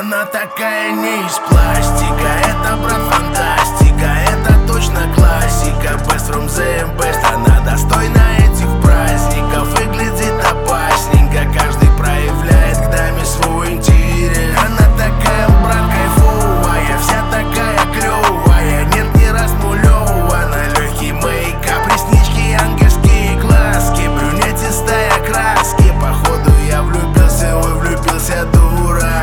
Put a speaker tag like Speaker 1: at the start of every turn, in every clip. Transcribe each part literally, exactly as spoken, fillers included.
Speaker 1: Она такая не из пластика, это, брат, фантастика, это точно классика. Best from the best, она достойна этих праздников. Выглядит опасненько, каждый проявляет к даме свой интерес. Она такая, брат, кайфовая, вся такая клевая, нет ни раз мулевана. Легкий мейкап, реснички, ангельские глазки, брюнетистая краски. Походу я влюбился, ой, влюбился, дурак.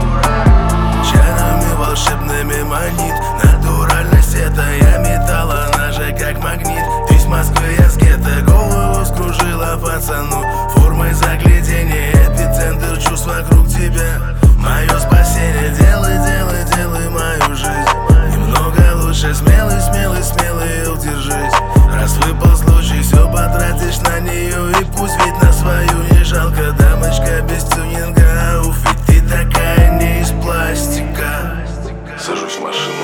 Speaker 1: Чарами волшебными манит, натуральность это я металл, она же как магнит. Ты с Москвы, я с гетто, голову скружила пацану. Формой загляденья, эпицентр чувств вокруг тебя. Мое спасение, делай, делай, делай мою жизнь немного лучше. Смелый, смелый, смелый, удержись. Раз выпал случай, все потратишь на нее. И пусть ведь на свою не жалко, дамочка без тюнинга. Уф, ведь ты такая не из пластика.
Speaker 2: Сажусь в машину,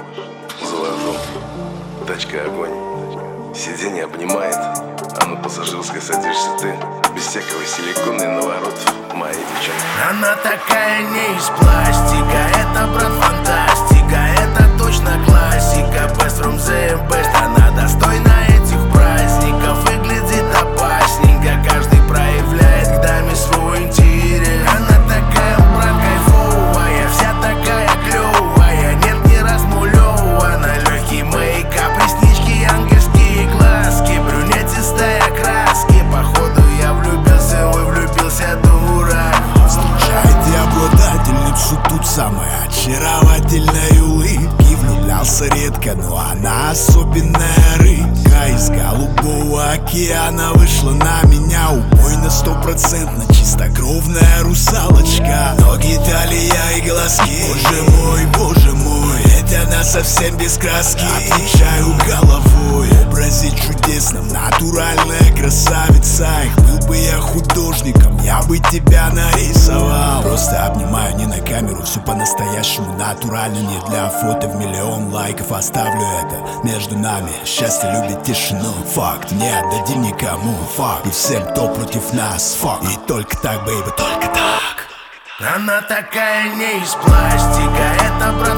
Speaker 2: завожу, тачка огонь, сиденье обнимает, а на пассажирской садишься ты, без всякого силикона и наворот, мои девчонки.
Speaker 1: Она такая не из пластика, это, брат, фантастика, это точно классика. Best from the best, она достойна этих праздников. Выглядит опасненько, каждый проявляет к даме свой интерес. Она такая, брат, кайфовая, вся такая клевая, нет ни раз мулевана. Легкий мейкап, реснички, ангельские глазки, брюнетистая краски. Походу я влюбился, ой, влюбился, дурак.
Speaker 3: Встречает и обладательницу тут самой очаровательной улыбки. Влюблялся редко, но она особенная рыбка. Из голубого океана вышла на меня убойно, стопроцентно чистокровная русалочка. Ноги, талия и глазки, боже мой, боже мой, ведь она совсем без краски. Отвечаю головой, в образе чудесном, натуральная красавица. Эх, был бы я художником, я бы тебя нарисовал. Просто обнимаю не на камеру, все по-настоящему натурально. Не для фото в миллион лайков, оставлю это между нами. Счастье любит тишину, факт, не отдадим никому, факт. И всем, кто против нас, факт. И только так, бейби, только так.
Speaker 1: Она такая не из пластика, это, брат,